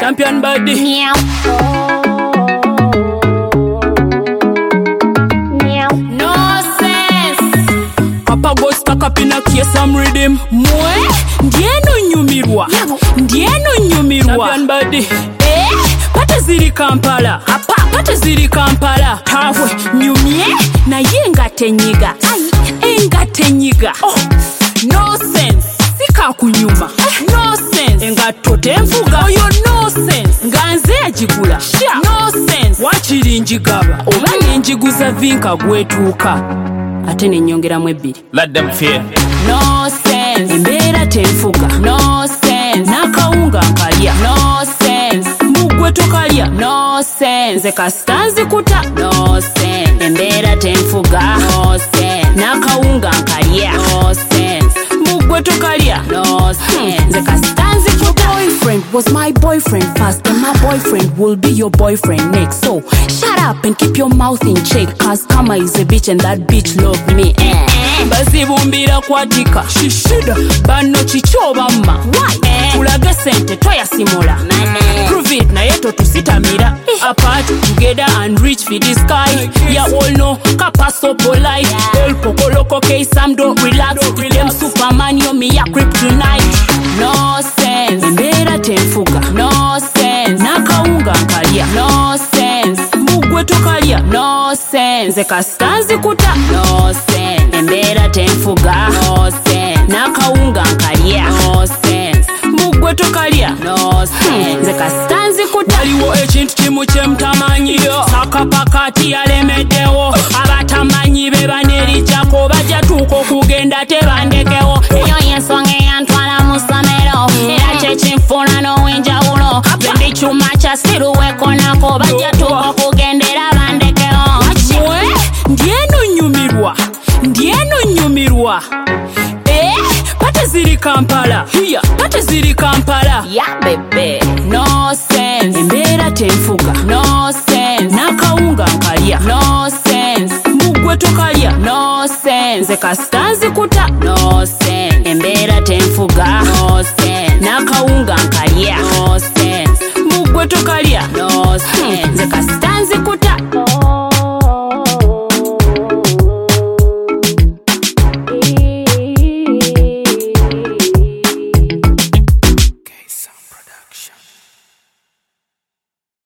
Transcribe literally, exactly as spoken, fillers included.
Champion body. Meow. No sense. Papa go stuck up in a case some rhythm. Mwe, ndieno nyumirwa. Ndieno nyumirwa. Champion body. Eh, pate ziri Kampala. Apa, pate ziri Kampala. Hawe, nyumye, na yenga tenyiga. Ai, enga tenyiga. Oh, no sense. Sika kunyuma. No sense. Enga tote mfuga. Oyo no sense. Nganze ajigula. No sense. Wachiri njigaba. Oba nenjiguza vinka gwetuka. Ate nenyongera mwebiri. Let them fear. No sense. Mbera tenfuga. No sense. Nakaunga nkalya. No sense. Mugwe tokalya. No sense. Kastanzi kuta. No sense. Mbera tenfuga. No sense. Nakaunga nkalya. No sense. Mugwe tokalya. No sense. Kastanzi kuta. Boyfriend was my boyfriend first, and my boyfriend will be your boyfriend next. So shut up and keep your mouth in check, cause Kama is a bitch and that bitch love me. Eh, eh. Basi bumbira kwatika shishida bano chichoba mma. Why? Eh. Tulage sente toya simula. Mane. Prove it na yeto tusitamira. Eh. Apart together and reach for the sky. Ya all know Kapa so polite. Yeah. El pokoloko case some don't relax. Don't relax. Them Superman yo me ya kryptonite. No sense. Mbera tenfuga. No sense. Nakaunga nkalya. No sense. Mugwe tokalya. No sense. Kastanzi kuta. No sense. Mbera tenfuga. No sense. Nakaunga nkalya. No sense. Mugwe tokalya. No sense. Kastanzi kuta. Waliwo ekintu kimu kye mutamanyi. Saka pakati yalemeddewo. Abatamanyi be banerijjako bajja tuuka okugenda tebandekewo. Eyo y'ensonga eyantwala mu ssomero. Era kyekinfuna n'ow'enjawulo. Bendi kyuma kya siruweko nako bajja tuuka okugendera bandekewo. Mwe ndieno nyumirwa. Ndieno nyumirwa. Eh, pate ziri Kampala. Hiya, pate ziri Kampala. Yeah, baby. No sense. Mbera tenfuga. No sense. Nakaunga nkalya. No sense. Mugwe tokalya. No sense. Kastanzi kuta. No sense. Mbera tenfuga. No sense. Nakaunga nkalya. No sense. Mugwe tokalya. No sense. Kastanzi